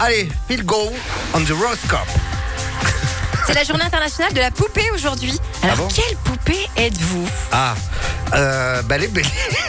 Allez, feel go on the horoscope. C'est la journée internationale de la poupée aujourd'hui. Alors, bon quelle poupée êtes-vous? Les béliers.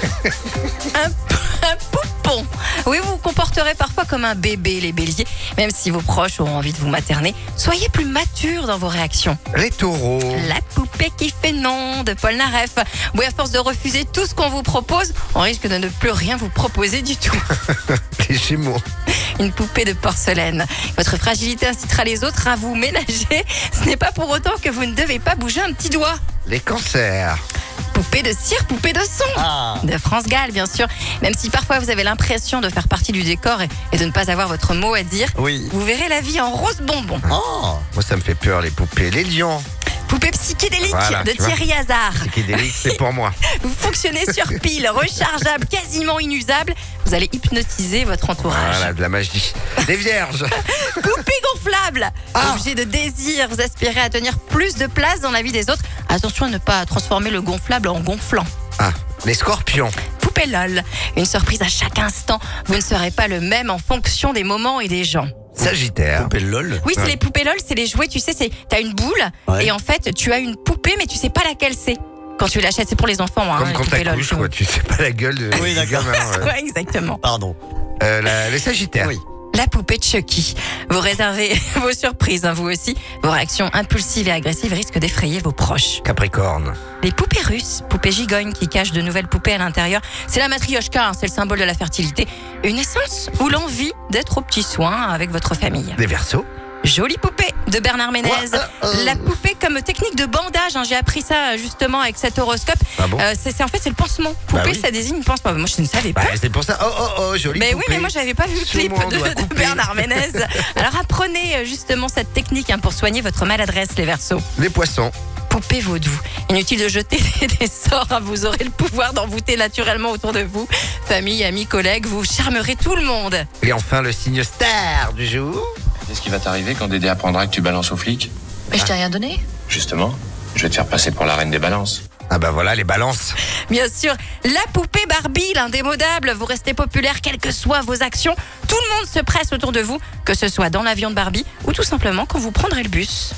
Un poupon. Oui, vous vous comporterez parfois comme un bébé, les béliers. Même si vos proches auront envie de vous materner, soyez plus matures dans vos réactions. Les taureaux. La poupée qui fait non, de Paul Naref. Oui, à force de refuser tout ce qu'on vous propose, on risque de ne plus rien vous proposer du tout. Les gémeaux. Une poupée de porcelaine. Votre fragilité incitera les autres à vous ménager. Ce n'est pas pour autant que vous ne devez pas bouger un petit doigt. Les cancers. Poupée de cire, poupée de son. De France Gall, bien sûr. Même si parfois vous avez l'impression de faire partie du décor et de ne pas avoir votre mot à dire, Oui. vous verrez la vie en rose bonbon. Moi, ça me fait peur, les poupées. Les lions. Poupée psychédélique Voilà, de tu vois. Thierry Hazard. Psychédélique, c'est pour moi. Vous fonctionnez sur pile, rechargeable, quasiment inusable. Vous allez hypnotiser votre entourage. Voilà, de la magie. Les vierges. Poupée gonflable. Ah. Objet de désir, vous aspirez à tenir plus de place dans la vie des autres. Attention à ne pas transformer le gonflable en gonflant. Les scorpions. Poupée LOL. Une surprise à chaque instant. Vous ne serez pas le même en fonction des moments et des gens. Sagittaire. Poupée LOL. Oui, c'est les poupées LOL, c'est les jouets, tu sais, t'as une boule Ouais. et en fait, tu as une poupée, mais tu sais pas laquelle c'est. Quand tu l'achètes, c'est pour les enfants, hein, Comme les quand poupées LOL. t'accouches, quoi. Tu sais pas la gueule de Oui, du d'accord. gamin, ouais. Ouais, exactement. Pardon. Les sagittaires. Oui. La poupée de Chucky. Vous réservez vos surprises, hein, vous aussi. Vos réactions impulsives et agressives risquent d'effrayer vos proches. Capricorne. Les poupées russes, poupées gigognes qui cachent de nouvelles poupées à l'intérieur. C'est la matrioshka, hein, c'est le symbole de la fertilité. Une naissance ou l'envie d'être aux petits soins avec votre famille. Les verseaux. Jolie poupée de Bernard Ménez. La poupée comme technique de bandage. Hein, j'ai appris ça justement avec cet horoscope. Ah bon En fait, c'est le pansement. Poupée, oui. ça désigne pansement. Moi, je ne savais pas. C'est pour ça. Jolie Mais oui, poupée. mais moi j'avais pas vu le Sur clip mon doigt de coupé. Bernard Ménez. Alors apprenez justement cette technique pour soigner votre maladresse, les Verseaux. Les poissons. Poupée vaudou. Inutile de jeter des sorts, hein, vous aurez le pouvoir d'envoûter naturellement autour de vous. Famille, amis, collègues, vous charmerez tout le monde. Et enfin, le signe star du jour. Qu'est-ce qui va t'arriver quand Dédé apprendra que tu balances aux flics? Mais je t'ai rien donné. Justement, je vais te faire passer pour la reine des balances. Voilà, les balances. Bien sûr, la poupée Barbie, l'indémodable. Vous restez populaire quelles que soient vos actions. Tout le monde se presse autour de vous, que ce soit dans l'avion de Barbie ou tout simplement quand vous prendrez le bus.